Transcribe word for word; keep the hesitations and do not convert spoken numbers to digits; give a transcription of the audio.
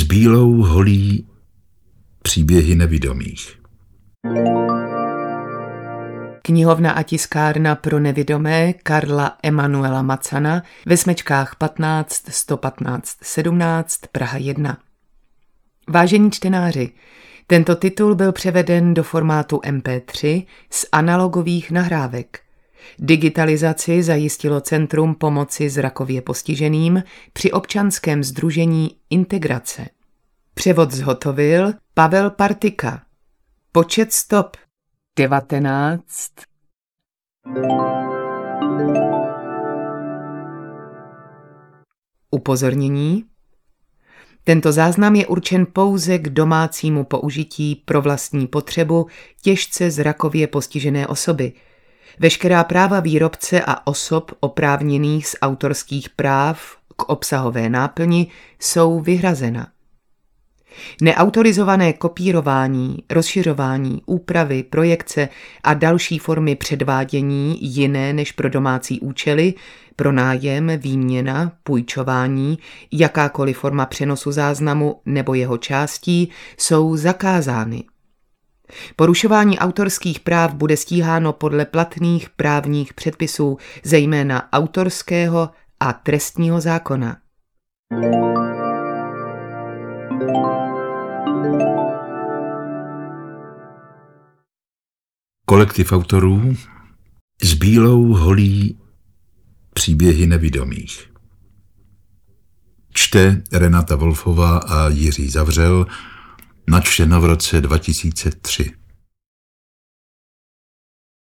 bílou holí příběhy nevidomých. Knihovna a tiskárna pro nevidomé Karla Emanuela Macana ve smečkách patnáct sto patnáct sedmnáct Praha jedna. Vážení čtenáři, tento titul byl převeden do formátu em pé tři z analogových nahrávek. Digitalizaci zajistilo Centrum pomoci zrakově postiženým při občanském sdružení Integrace. Převod zhotovil Pavel Partika. Počet stop devatenáct. Upozornění. Tento záznam je určen pouze k domácímu použití pro vlastní potřebu těžce zrakově postižené osoby. Veškerá práva výrobce a osob oprávněných z autorských práv k obsahové náplni jsou vyhrazena. Neautorizované kopírování, rozšiřování, úpravy, projekce a další formy předvádění jiné než pro domácí účely, pronájem, výměna, půjčování, jakákoliv forma přenosu záznamu nebo jeho částí jsou zakázány. Porušování autorských práv bude stíháno podle platných právních předpisů, zejména autorského a trestního zákona. Kolektiv autorů s bílou holí příběhy nevidomých. Čte Renata Wolfová a Jiří Zavřel, načteno v roce dva tisíce tři.